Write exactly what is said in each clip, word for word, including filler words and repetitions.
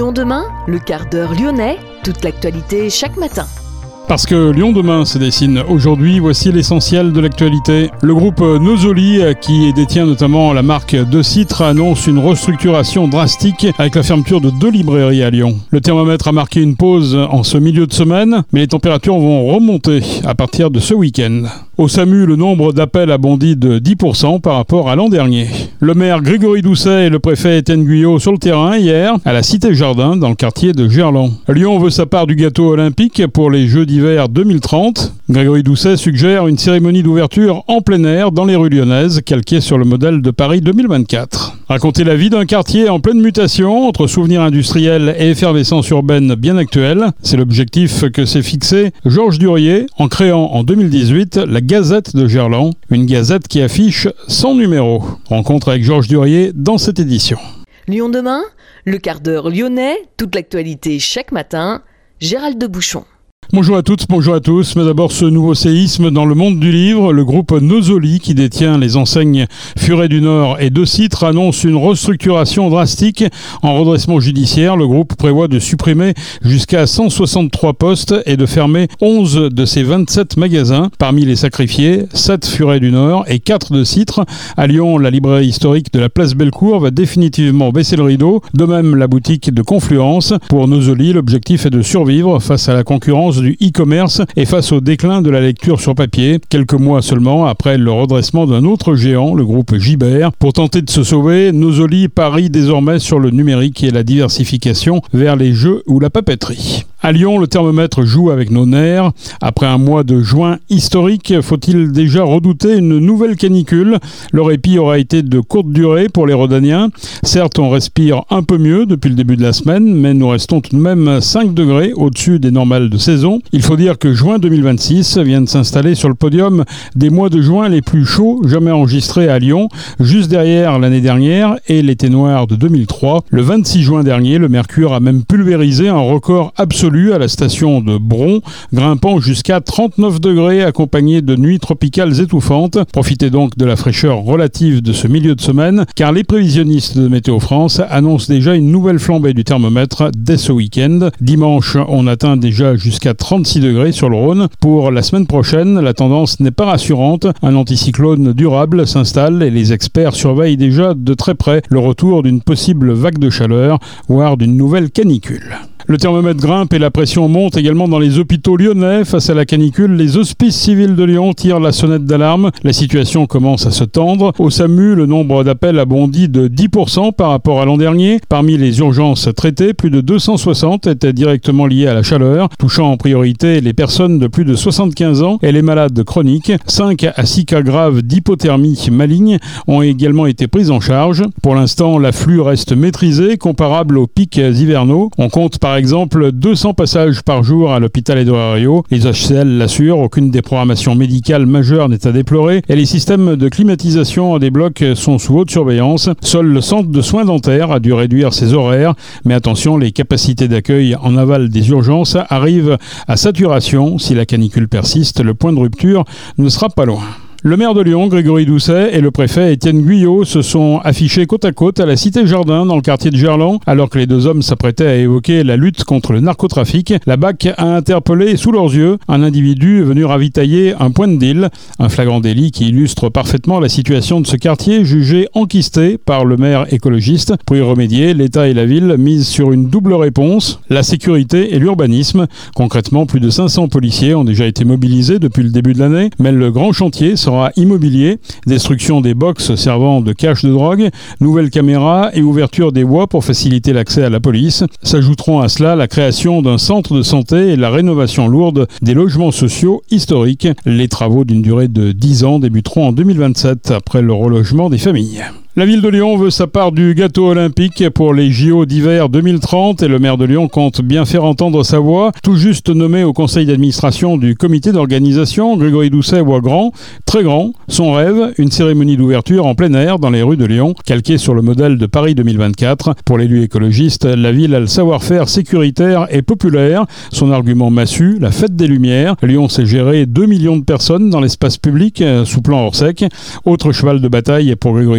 Lyon demain, le quart d'heure lyonnais, toute l'actualité chaque matin. Parce que Lyon demain se dessine aujourd'hui, voici l'essentiel de l'actualité. Le groupe Nosoli, qui détient notamment la marque De Citre, annonce une restructuration drastique avec la fermeture de deux librairies à Lyon. Le thermomètre a marqué une pause en ce milieu de semaine, mais les températures vont remonter à partir de ce week-end. Au SAMU, le nombre d'appels a bondi de dix pour cent par rapport à l'an dernier. Le maire Grégory Doucet et le préfet Étienne Guyot sur le terrain hier à la Cité Jardin dans le quartier de Gerland. Lyon veut sa part du gâteau olympique pour les Jeux d'hiver deux mille trente. Grégory Doucet suggère une cérémonie d'ouverture en plein air dans les rues lyonnaises, calquée sur le modèle de Paris deux mille vingt-quatre. Raconter la vie d'un quartier en pleine mutation, entre souvenirs industriels et effervescence urbaine bien actuelle, c'est l'objectif que s'est fixé Georges Durier en créant en deux mille dix-huit la Gazette de Gerland, une gazette qui affiche son numéro. Rencontre avec Georges Durier dans cette édition. Lyon demain, le quart d'heure lyonnais, toute l'actualité chaque matin, Gérald de Bouchon. Bonjour à toutes, bonjour à tous. Mais d'abord ce nouveau séisme dans le monde du livre. Le groupe Nosoli, qui détient les enseignes Furet du Nord et De Citre, annonce une restructuration drastique en redressement judiciaire. Le groupe prévoit de supprimer jusqu'à cent soixante-trois postes et de fermer onze de ses vingt-sept magasins. Parmi les sacrifiés, sept Furet du Nord et quatre De Citre. À Lyon, la librairie historique de la place Bellecour va définitivement baisser le rideau. De même, la boutique de Confluence. Pour Nosoli, l'objectif est de survivre face à la concurrence du e-commerce et face au déclin de la lecture sur papier, quelques mois seulement après le redressement d'un autre géant, le groupe Gibert. Pour tenter de se sauver, Nosoli parie désormais sur le numérique et la diversification vers les jeux ou la papeterie. À Lyon, le thermomètre joue avec nos nerfs. Après un mois de juin historique, faut-il déjà redouter une nouvelle canicule ? Le répit aura été de courte durée pour les Rhodaniens. Certes, on respire un peu mieux depuis le début de la semaine, mais nous restons tout de même cinq degrés au-dessus des normales de saison. Il faut dire que juin deux mille vingt-six vient de s'installer sur le podium des mois de juin les plus chauds jamais enregistrés à Lyon, juste derrière l'année dernière et l'été noir de deux mille trois. Le vingt-six juin dernier, le mercure a même pulvérisé un record absolu à la station de Bron, grimpant jusqu'à trente-neuf degrés accompagné de nuits tropicales étouffantes. Profitez donc de la fraîcheur relative de ce milieu de semaine, car les prévisionnistes de Météo France annoncent déjà une nouvelle flambée du thermomètre dès ce week-end. Dimanche, on atteint déjà jusqu'à trente-six degrés sur le Rhône. Pour la semaine prochaine, la tendance n'est pas rassurante. Un anticyclone durable s'installe et les experts surveillent déjà de très près le retour d'une possible vague de chaleur, voire d'une nouvelle canicule. Le thermomètre grimpe et la pression monte également dans les hôpitaux lyonnais. Face à la canicule, les hospices civils de Lyon tirent la sonnette d'alarme. La situation commence à se tendre. Au SAMU, le nombre d'appels a bondi de dix pour cent par rapport à l'an dernier. Parmi les urgences traitées, plus de deux cent soixante étaient directement liées à la chaleur, touchant en priorité les personnes de plus de soixante-quinze ans et les malades chroniques. cinq à six cas graves d'hypothermie maligne ont également été pris en charge. Pour l'instant, l'afflux reste maîtrisé, comparable aux pics hivernaux. On compte par exemple deux cents passages par jour à l'hôpital Édouard Herriot. Les H C L l'assurent, aucune déprogrammation médicale majeure n'est à déplorer et les systèmes de climatisation des blocs sont sous haute surveillance. Seul le centre de soins dentaires a dû réduire ses horaires, mais attention, les capacités d'accueil en aval des urgences arrivent à saturation. Si la canicule persiste, le point de rupture ne sera pas loin. Le maire de Lyon, Grégory Doucet, et le préfet Étienne Guyot se sont affichés côte à côte à la Cité Jardin dans le quartier de Gerland. Alors que les deux hommes s'apprêtaient à évoquer la lutte contre le narcotrafic, la B A C a interpellé sous leurs yeux un individu venu ravitailler un point de deal. Un flagrant délit qui illustre parfaitement la situation de ce quartier jugé enquisté par le maire écologiste. Pour y remédier, l'État et la ville misent sur une double réponse, la sécurité et l'urbanisme. Concrètement, plus de cinq cents policiers ont déjà été mobilisés depuis le début de l'année, mais le grand chantier sera immobilier, destruction des box servant de cache de drogue, nouvelles caméras et ouverture des voies pour faciliter l'accès à la police. S'ajouteront à cela la création d'un centre de santé et la rénovation lourde des logements sociaux historiques. Les travaux d'une durée de dix ans débuteront en deux mille vingt-sept après le relogement des familles. La ville de Lyon veut sa part du gâteau olympique pour les J O d'hiver deux mille trente et le maire de Lyon compte bien faire entendre sa voix. Tout juste nommé au conseil d'administration du comité d'organisation, Grégory Doucet voit grand, très grand. Son rêve, une cérémonie d'ouverture en plein air dans les rues de Lyon, calquée sur le modèle de Paris deux mille vingt-quatre. Pour l'élu écologiste, la ville a le savoir-faire sécuritaire et populaire. Son argument massu, la fête des Lumières. Lyon sait gérer deux millions de personnes dans l'espace public sous plan Orsec. Autre cheval de bataille pour Grégory Doucet, le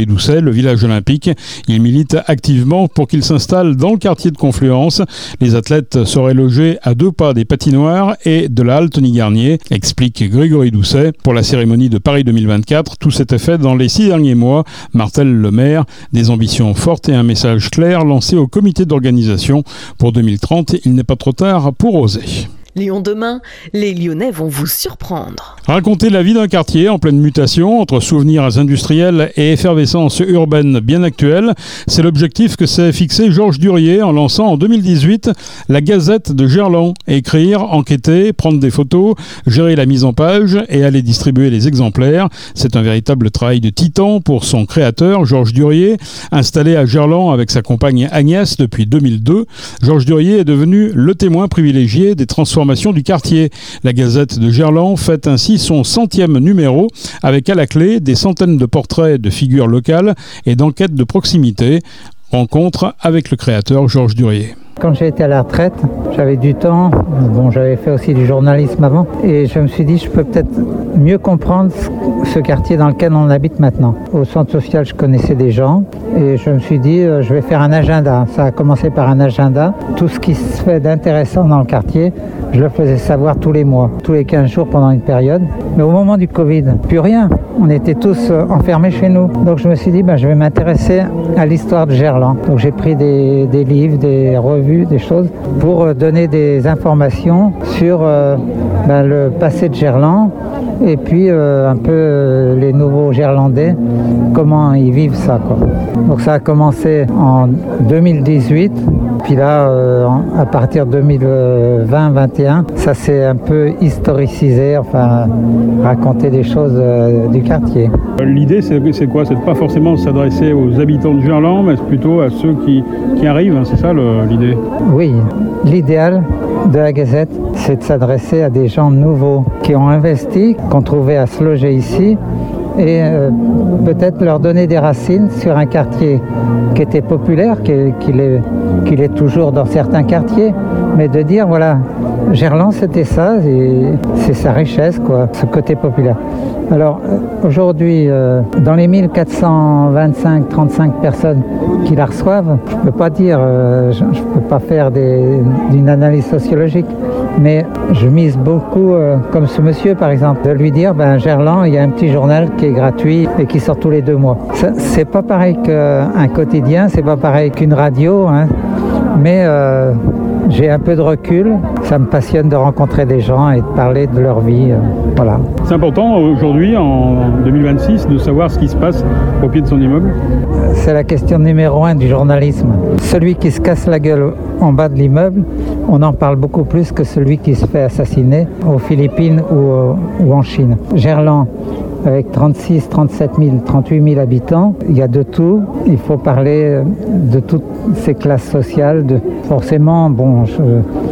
le village olympique. Il milite activement pour qu'il s'installe dans le quartier de Confluence. Les athlètes seraient logés à deux pas des patinoires et de la halle Tony Garnier, explique Grégory Doucet. Pour la cérémonie de Paris deux mille vingt-quatre, tout s'était fait dans les six derniers mois, martèle le maire. Des ambitions fortes et un message clair lancé au comité d'organisation. Pour deux mille trente, il n'est pas trop tard pour oser. Lyon demain, les Lyonnais vont vous surprendre. Raconter la vie d'un quartier en pleine mutation, entre souvenirs industriels et effervescence urbaine bien actuelle, c'est l'objectif que s'est fixé Georges Durier en lançant en deux mille dix-huit la Gazette de Gerland. Écrire, enquêter, prendre des photos, gérer la mise en page et aller distribuer les exemplaires. C'est un véritable travail de titan pour son créateur, Georges Durier. Installé à Gerland avec sa compagne Agnès depuis deux mille deux, Georges Durier est devenu le témoin privilégié des transformations du quartier. La Gazette de Gerland fête ainsi son centième numéro avec à la clé des centaines de portraits de figures locales et d'enquêtes de proximité. Rencontre avec le créateur Georges Durier. Quand j'ai été à la retraite, j'avais du temps. Bon, j'avais fait aussi du journalisme avant. Et je me suis dit, je peux peut-être mieux comprendre ce quartier dans lequel on habite maintenant. Au centre social, je connaissais des gens. Et je me suis dit, je vais faire un agenda. Ça a commencé par un agenda. Tout ce qui se fait d'intéressant dans le quartier, je le faisais savoir tous les mois, tous les quinze jours pendant une période. Mais au moment du Covid, plus rien. On était tous enfermés chez nous. Donc je me suis dit, ben, je vais m'intéresser à l'histoire de Gerland. Donc j'ai pris des, des livres, des revues, des choses pour donner des informations sur euh, ben, le passé de Gerland et puis euh, un peu euh, les nouveaux Gerlandais, comment ils vivent ça, quoi. Donc ça a commencé en deux mille dix-huit, puis là euh, à partir de deux mille vingt vingt et un, ça s'est un peu historicisé, enfin raconter des choses euh, du quartier. L'idée c'est, c'est quoi? C'est de pas forcément s'adresser aux habitants de Gerland, mais plutôt à ceux qui, qui arrivent, hein, c'est ça le, l'idée? Oui, l'idéal de la Gazette, c'est de s'adresser à des gens nouveaux qui ont investi, qui ont trouvé à se loger ici et euh, peut-être leur donner des racines sur un quartier qui était populaire, qui, qui, l'est, qui l'est toujours dans certains quartiers, mais de dire voilà, Gerland c'était ça, et c'est sa richesse, quoi, ce côté populaire. Alors aujourd'hui, euh, dans les mille quatre cent vingt-cinq trente-cinq personnes qui la reçoivent, je ne peux pas dire, euh, je ne peux pas faire des, d'une analyse sociologique, mais je mise beaucoup, euh, comme ce monsieur par exemple, de lui dire, ben Gerland, il y a un petit journal qui est gratuit et qui sort tous les deux mois. Ça, c'est pas pareil qu'un quotidien, c'est pas pareil qu'une radio, hein, mais euh, j'ai un peu de recul, ça me passionne de rencontrer des gens et de parler de leur vie, euh, voilà. C'est important aujourd'hui, en deux mille vingt-six, de savoir ce qui se passe au pied de son immeuble? C'est la question numéro un du journalisme. Celui qui se casse la gueule en bas de l'immeuble, on en parle beaucoup plus que celui qui se fait assassiner aux Philippines ou, ou en Chine. Gerland, avec trente-six, trente-sept mille, trente-huit mille habitants, il y a de tout. Il faut parler de toutes ces classes sociales. De... Forcément, bon, je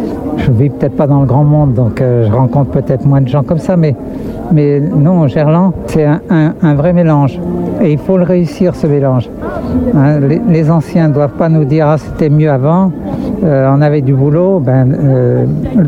je vis peut-être pas dans le grand monde, donc euh, je rencontre peut-être moins de gens comme ça, mais, mais non, Gerland, c'est un, un, un vrai mélange. Et il faut le réussir, ce mélange. Hein, les, les anciens ne doivent pas nous dire « Ah, c'était mieux avant, euh, on avait du boulot ». Ben, euh,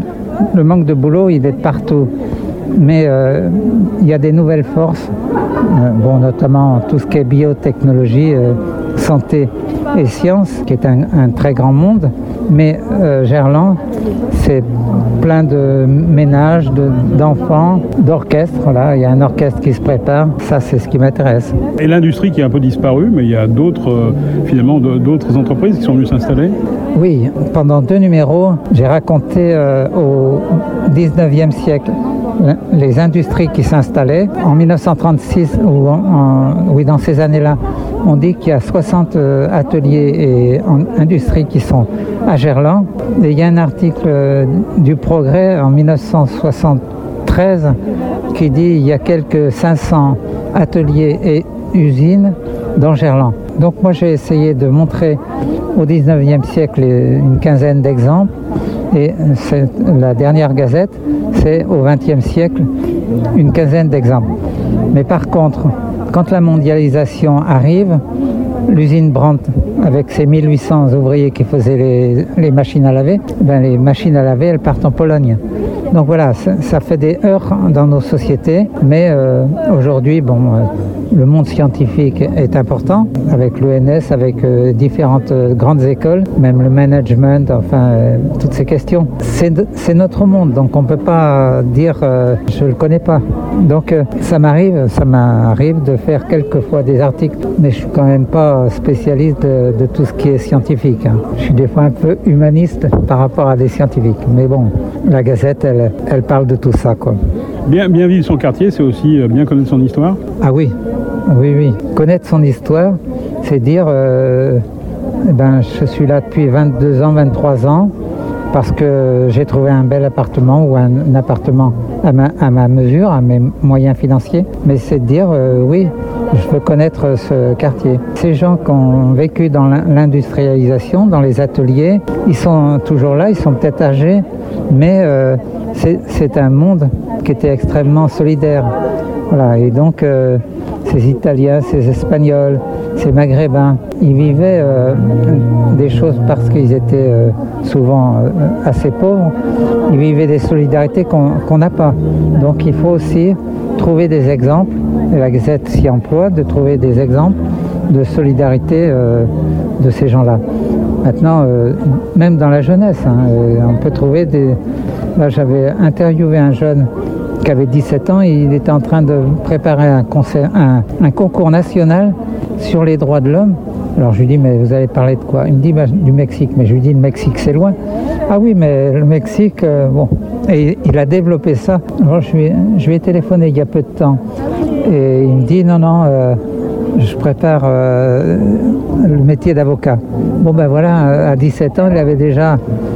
le manque de boulot, il est de partout. Mais euh, il y a des nouvelles forces, euh, bon, notamment tout ce qui est biotechnologie, euh, santé et sciences, qui est un, un très grand monde. Mais euh, Gerland, c'est plein de ménages, de, d'enfants, d'orchestres. Voilà, il y a un orchestre qui se prépare. Ça, c'est ce qui m'intéresse. Et l'industrie qui a un peu disparu, mais il y a d'autres, euh, finalement, d'autres entreprises qui sont venues s'installer? Oui, pendant deux numéros, j'ai raconté euh, au dix-neuvième siècle les industries qui s'installaient. En mille neuf cent trente-six, ou en, en, oui, dans ces années-là, on dit qu'il y a soixante euh, ateliers et en, industries qui sont à Gerland. Et il y a un article euh, du Progrès en mille neuf cent soixante-treize qui dit qu'il y a quelques cinq cents ateliers et usines dans Gerland. Donc moi j'ai essayé de montrer au dix-neuvième siècle une quinzaine d'exemples. Et c'est la dernière gazette, c'est au vingtième siècle, une quinzaine d'exemples. Mais par contre, quand la mondialisation arrive, l'usine Brandt, avec ses mille huit cents ouvriers qui faisaient les, les machines à laver, ben les machines à laver, elles partent en Pologne. Donc voilà, ça, ça fait des heurts dans nos sociétés, mais euh, aujourd'hui, bon, euh, le monde scientifique est important, avec l'E N S, avec euh, différentes euh, grandes écoles, même le management, enfin, euh, toutes ces questions. C'est, c'est notre monde, donc on ne peut pas dire euh, je ne le connais pas. Donc euh, ça m'arrive, ça m'arrive de faire quelquefois des articles, mais je ne suis quand même pas spécialiste de, de tout ce qui est scientifique. Hein. Je suis des fois un peu humaniste par rapport à des scientifiques. Mais bon, la Gazette, elle, elle parle de tout ça, quoi. Bien, bien vivre son quartier, c'est aussi bien connaître son histoire. Ah oui, oui, oui. Connaître son histoire, c'est dire, euh, ben, je suis là depuis vingt-deux ans, vingt-trois ans, parce que j'ai trouvé un bel appartement ou un, un appartement à ma, à ma mesure, à mes moyens financiers. Mais c'est de dire, euh, oui, je veux connaître ce quartier. Ces gens qui ont vécu dans l'industrialisation, dans les ateliers, ils sont toujours là, ils sont peut-être âgés, mais euh, c'est, c'est un monde qui était extrêmement solidaire. Voilà, et donc euh, ces Italiens, ces Espagnols, ces Maghrébins, ils vivaient euh, des choses parce qu'ils étaient euh, souvent euh, assez pauvres, ils vivaient des solidarités qu'on qu'on n'a pas. Donc il faut aussi trouver des exemples, et la Gazette s'y emploie, de trouver des exemples de solidarité euh, de ces gens-là. Maintenant, euh, même dans la jeunesse, hein, on peut trouver des... Là, j'avais interviewé un jeune qui avait dix-sept ans, et il était en train de préparer un, concert, un, un concours national sur les droits de l'homme. Alors je lui dis, mais vous allez parler de quoi? Il me dit, bah, du Mexique. Mais je lui dis, le Mexique c'est loin. Ah oui, mais le Mexique, euh, bon. Et il a développé ça. Alors je lui, je lui ai téléphoné il y a peu de temps. Et il me dit, non, non, euh, je prépare euh, le métier d'avocat. Bon ben voilà, à dix-sept ans, il avait déjà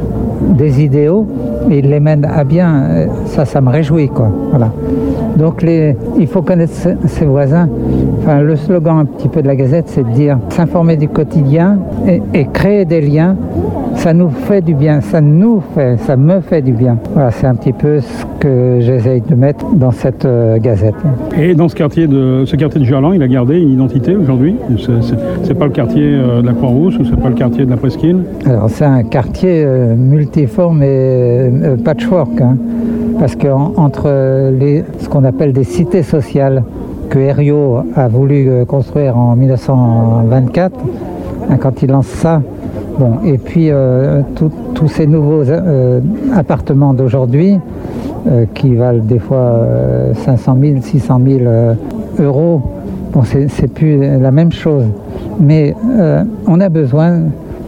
des idéaux et il les mène à bien. Ça, ça me réjouit, quoi. Voilà. Donc les, il faut connaître ses, ses voisins. Enfin, le slogan un petit peu de la Gazette, c'est de dire s'informer du quotidien et, et créer des liens. Ça nous fait du bien, ça nous fait, ça me fait du bien. Voilà, c'est un petit peu ce que j'essaye de mettre dans cette euh, Gazette. Et dans ce quartier de ce quartier de Gerland, il a gardé une identité aujourd'hui. C'est, c'est, c'est pas le quartier euh, de la Croix-Rousse ou c'est pas le quartier de la Presqu'île. Alors c'est un quartier euh, multiforme et euh, patchwork, hein, parce que en, entre les, ce qu'on appelle des cités sociales que Herriot a voulu euh, construire en mille neuf cent vingt-quatre, hein, quand il lance ça. Bon, et puis euh, tous ces nouveaux euh, appartements d'aujourd'hui euh, qui valent des fois euh, cinq cent mille, six cent mille euh, euros, bon, c'est, c'est plus la même chose. Mais euh, on a besoin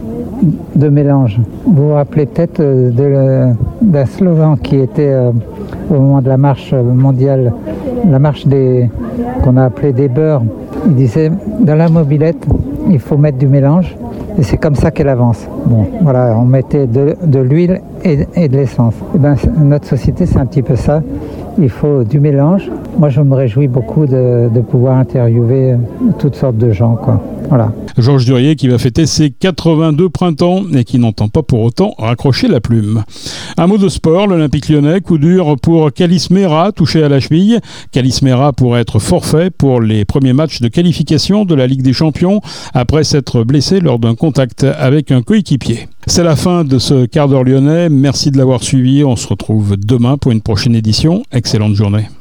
de mélange. Vous vous rappelez peut-être euh, de, d'un slogan qui était euh, au moment de la marche mondiale, la marche des, qu'on a appelée des beurs. Il disait, dans la mobilette, il faut mettre du mélange. Et c'est comme ça qu'elle avance. Bon, voilà, on mettait de, de l'huile et, et de l'essence. Et ben, notre société, c'est un petit peu ça. Il faut du mélange. Moi, je me réjouis beaucoup de, de pouvoir interviewer toutes sortes de gens, quoi. Voilà. Georges Durier qui va fêter ses quatre-vingt-deux printemps et qui n'entend pas pour autant raccrocher la plume. Un mot de sport, l'Olympique lyonnais, coup dur pour Kalis Mera, touché à la cheville. Kalis Mera pourrait être forfait pour les premiers matchs de qualification de la Ligue des Champions après s'être blessé lors d'un contact avec un coéquipier. C'est la fin de ce quart d'heure lyonnais. Merci de l'avoir suivi. On se retrouve demain pour une prochaine édition. Excellente journée.